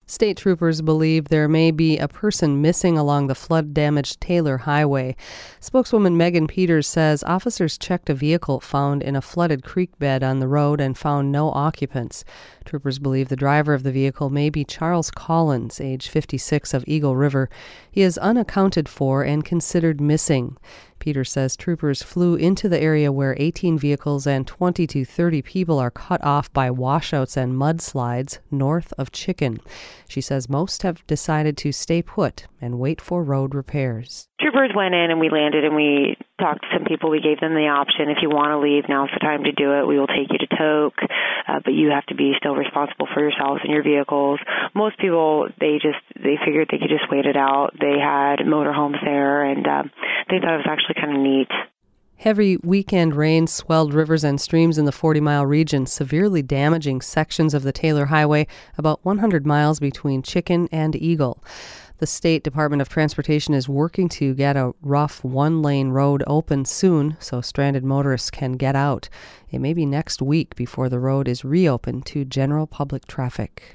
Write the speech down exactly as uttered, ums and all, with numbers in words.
State troopers believe there may be a person missing along the flood-damaged Taylor Highway. Spokeswoman Megan Peters says officers checked a vehicle found in a flooded creek bed on the road and found no occupants. Troopers believe the driver of the vehicle may be Charles Collins, age fifty-six, of Eagle River. He is unaccounted for and considered missing. Peters says troopers flew into the area where eighteen vehicles and twenty to thirty people are cut off by washouts and mudslides north of Chicken. She says most have decided to stay put and wait for road repairs. Troopers went in and we landed and we talked to some people. We gave them the option. If you want to leave, now's the time to do it. We will take you to Tok, uh, but you have to be still responsible for yourselves and your vehicles. Most people, they just, they figured they could just wait it out. They had motorhomes there and uh, they thought it was actually kind of neat. Heavy weekend rains swelled rivers and streams in the forty-mile region, severely damaging sections of the Taylor Highway, about one hundred miles between Chicken and Eagle. The State Department of Transportation is working to get a rough one-lane road open soon so stranded motorists can get out. It may be next week before the road is reopened to general public traffic.